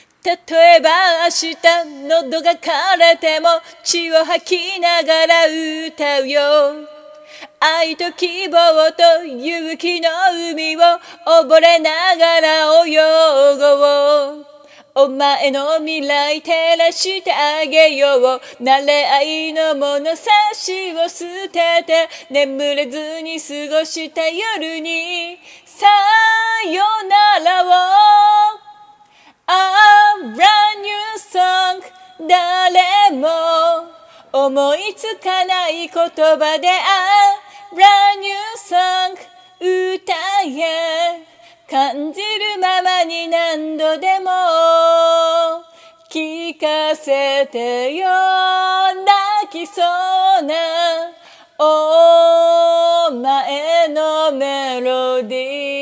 例えば明日喉が枯れても血を吐きながら歌うよ。愛と希望と勇気の海を溺れながら泳ごう。お前の未来照らしてあげよう。慣れ合いの物差しを捨てて眠れずに過ごした夜にさよならを。A brand new song 誰も思いつかない言葉で A brand new song 歌え。感じるままに何度でも聞かせてよ。泣きそうなお前のメロディー